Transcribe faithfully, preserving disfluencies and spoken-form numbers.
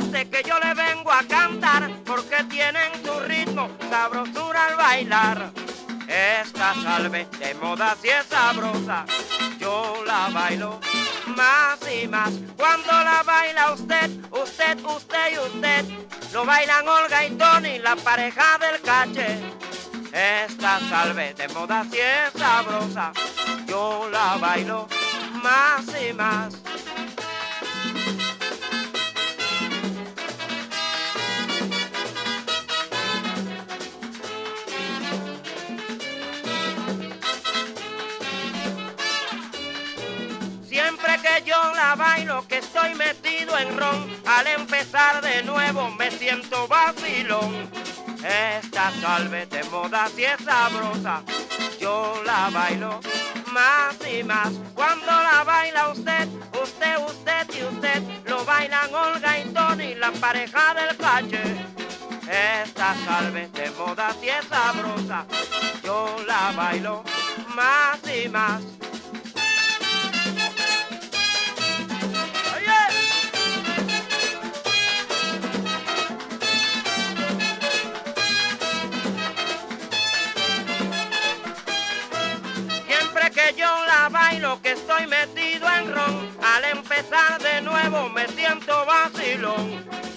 este que yo le vengo a cantar, porque tienen su ritmo, sabrosura al bailar. Esta salve de moda si es sabrosa, yo la bailo más y más. Cuando la baila usted, usted, usted y usted, lo bailan Olga y Tony, la pareja del caché. Esta salve de moda si es sabrosa, yo la bailo más y más. Siempre que yo la bailo, que estoy metido en ron, al empezar de nuevo me siento vacilón. Esta salve de moda si es sabrosa, yo la bailo más y más. Cuando la baila usted, usted, usted y usted, lo bailan Olga y Tony, la pareja del caché. Esta salve de moda si es sabrosa, yo la bailo más y más. Que yo la bailo, que estoy metido en ron, al empezar de nuevo me siento vacilón.